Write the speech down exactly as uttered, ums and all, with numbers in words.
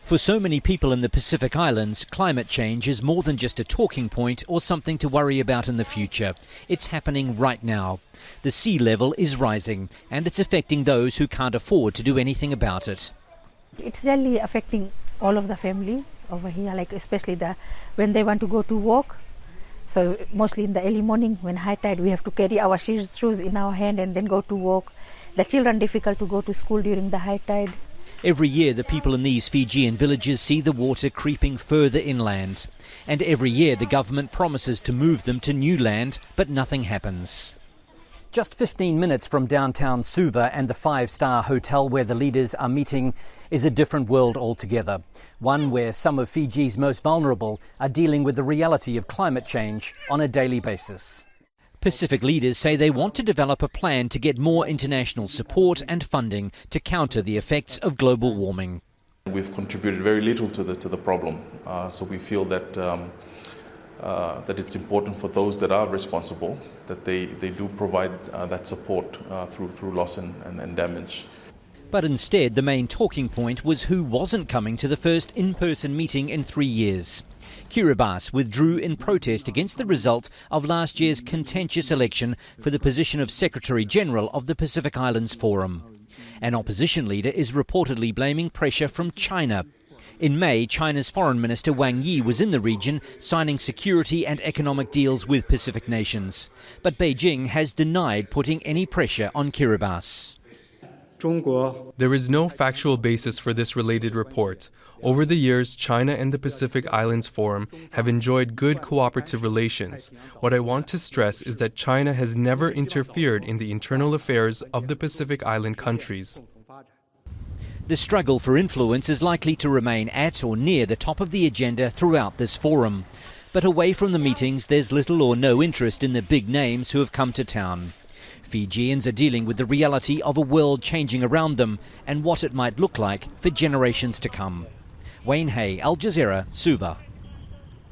For so many people in the Pacific Islands, climate change is more than just a talking point or something to worry about in the future. It's happening right now. The sea level is rising, and it's affecting those who can't afford to do anything about it. It's really affecting all of the family over here, like especially the when they want to go to work. So mostly in the early morning when high tide, we have to carry our shoes in our hand and then go to work. The children difficult to go to school during the high tide. Every year the people in these Fijian villages see the water creeping further inland. And every year the government promises to move them to new land, but nothing happens. Just fifteen minutes from downtown Suva and the five-star hotel where the leaders are meeting is a different world altogether. One where some of Fiji's most vulnerable are dealing with the reality of climate change on a daily basis. Pacific leaders say they want to develop a plan to get more international support and funding to counter the effects of global warming. We've contributed very little to the to the problem, uh, so we feel that um, uh, that it's important for those that are responsible that they, they do provide uh, that support uh, through through loss and, and, and damage. But instead, the main talking point was who wasn't coming to the first in-person meeting in three years. Kiribati withdrew in protest against the result of last year's contentious election for the position of Secretary-General of the Pacific Islands Forum. An opposition leader is reportedly blaming pressure from China. In May, China's Foreign Minister Wang Yi was in the region signing security and economic deals with Pacific nations. But Beijing has denied putting any pressure on Kiribati. There is no factual basis for this related report. Over the years, China and the Pacific Islands Forum have enjoyed good cooperative relations. What I want to stress is that China has never interfered in the internal affairs of the Pacific Island countries. The struggle for influence is likely to remain at or near the top of the agenda throughout this forum. But away from the meetings, there's little or no interest in the big names who have come to town. Fijians are dealing with the reality of a world changing around them and what it might look like for generations to come. Wayne Hay, Al Jazeera, Suva.